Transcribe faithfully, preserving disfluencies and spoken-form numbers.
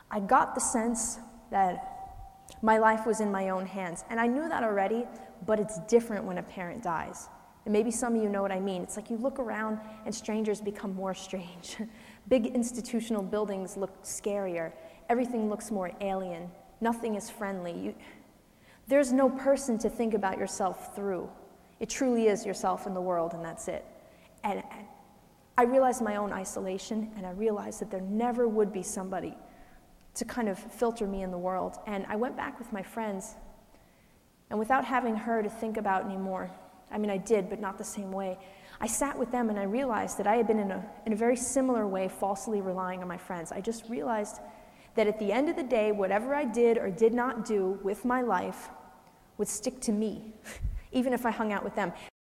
I got the sense that my life was in my own hands. And I knew that already, but it's different when a parent dies. And maybe some of you know what I mean. It's like you look around and strangers become more strange. Big institutional buildings look scarier. Everything looks more alien. Nothing is friendly. You, there's no person to think about yourself through. It truly is yourself in the world, and that's it. And, and I realized my own isolation, and I realized that there never would be somebody to kind of filter me in the world. And I went back with my friends, and without having her to think about anymore, I mean, I did, but not the same way, I sat with them and I realized that I had been in a, in a very similar way falsely relying on my friends. I just realized that at the end of the day, whatever I did or did not do with my life would stick to me, even if I hung out with them.